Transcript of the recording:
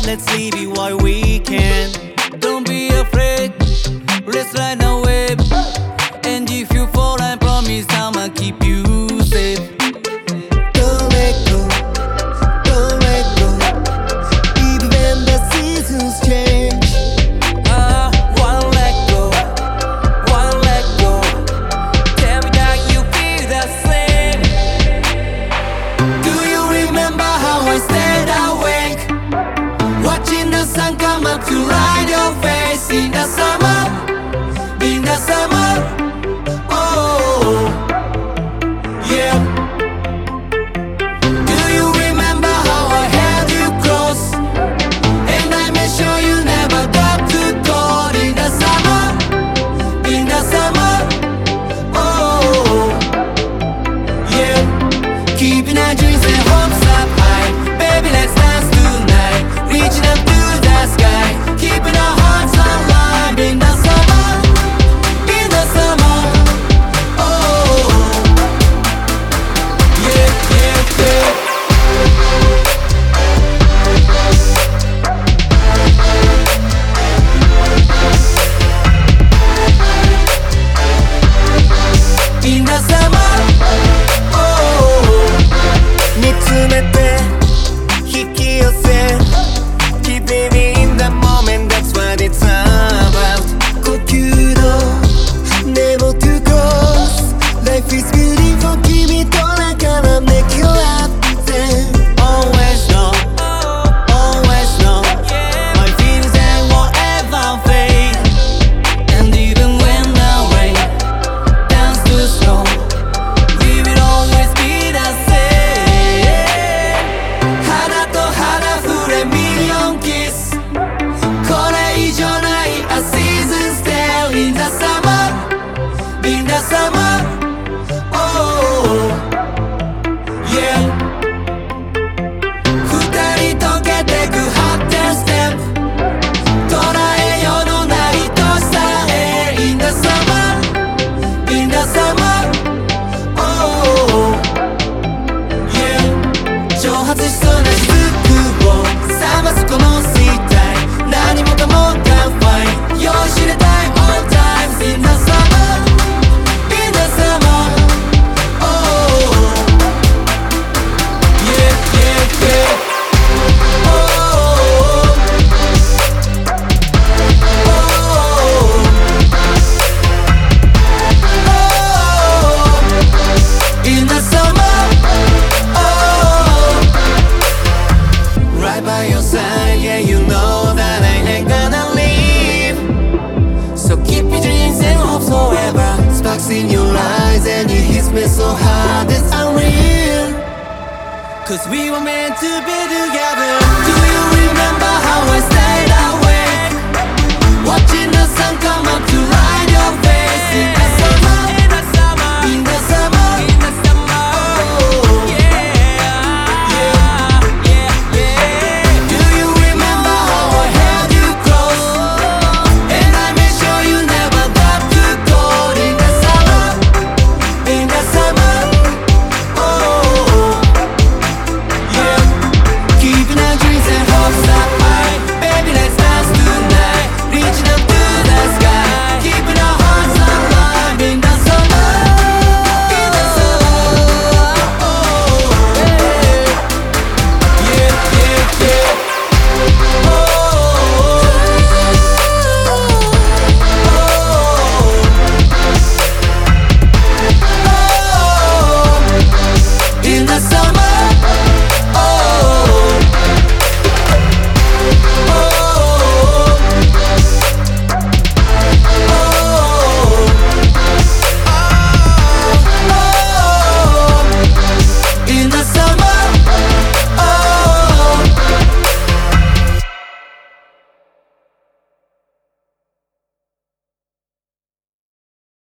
let's leave it while we can. Don't be afraid, let's ride a wave. And if you fall, I promise I'ma keep you safe. Don't let go, don't let go, even when the seasons change. Won't let go, won't let go. Tell me that you feel the same. Do you remember how I stayed awake, watching the sun come up to light your face in the summer, in the summer? Oh, yeah. Do you remember how I held you close, and I made sure you never got too cold in the summer, in the summer? Oh, yeah. Keeping our dreams and hopes up high, baby, let's dance tonight. Reaching up to the sky, keeping our hearts alive in the summer, in the summer. Oh, yeah, yeah, yeah. In the summer, oh. 見つめて引き寄せ Keep living in the moment, that's what it's about. 呼吸の根元 close, life is beautiful 君と仲間 make you happy. Always know, always know. My feelings they won't ever fade. And even when the rain turns to snow, we will always be the same. 肌と肌触れ million kiss これ以上ない A season still in the summer, in the summer. Oh, yeah. 二人溶けてく hot dance step 捉えようのない愛しさへ In the summer, in the summer. Oh, yeah. 蒸発しそうな雫を冷ますこの世界、何もかもが fine 酔いしれたい all times in the summer, in the summer. Oh, yeah, yeah, yeah. Oh, oh, oh, in the summer. Oh, right by your side, yeah, you know that I ain't gonna leave. So keep your dreams and hopes forever. Sparks in your eyes and it hits me so hard, it's unreal. 'Cause we were meant to be together.